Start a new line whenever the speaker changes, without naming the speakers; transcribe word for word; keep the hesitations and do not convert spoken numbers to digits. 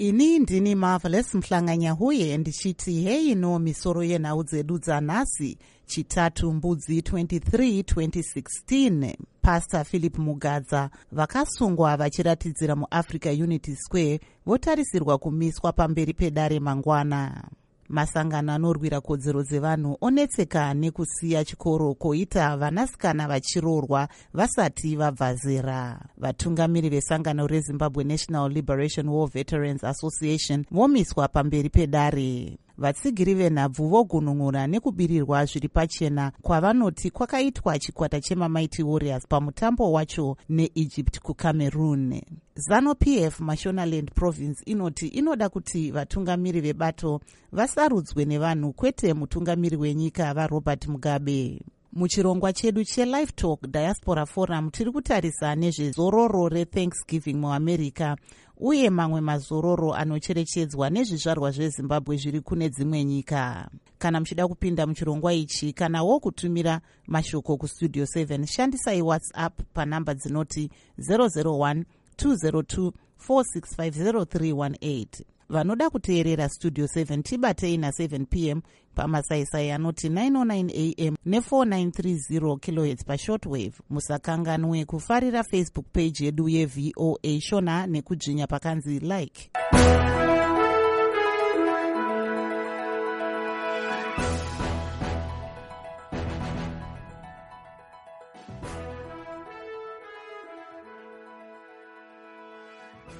Ini ndini Marvelous Mhlanganya huye ndichiti hei no misoro yenhau dzedu dzanhasi chitatu mbudzi twenty-three twenty sixteen. Pastor Philip Mugadza vakasungwa vachiratidzira muAfrica Unity Square votarisirwa kumiswa pamberi pedare mangwana. Masangano anorwira kodzero dzevanhu onetseka nekusiya chikoro koita vanasikana vachiroorwa vasati vabva zera. Vatungamiri vesangano reZimbabwe National Liberation War Veterans Association vomiswa pamberi pedare. Vatsigiri venhabvu vogunun'una nekubirirwa zviri pachena kwavanoti kwakaitwa chikwata chemaMighty Warriors pamutambo wacho neEgypt kuCameroon. ZANU-P F Mashonaland Province inoti inoda kuti vatungamiri vebato vasarudzwe nevanhu kwete mutungamiri wenyika vaRobert Mugabe. Muchirongwa chedu cheLive Talk Diaspora Forum tiri kutarisa nezvezororo reThanksgiving muAmerica uye mamwe mazororo anocherechedzwa nezvizvarwa zveZimbabwe zviri kune dzimwe nyika. Kana muchida kupinda muchirongwa ichi kanawo kutumira mashoko kustudio seven, shandisai WhatsApp panhamba dzinoti zero zero one two zero two four six five zero three one eight. Vanoda kuteerera Studio seven tibatei na seven p m pamasaisai anoti nine oh nine a m ne four nine three zero kilohertz pashortwave. Musakanganwe kufarira Facebook page yedu yeV O A Shona nekudzvinya pakanzi like.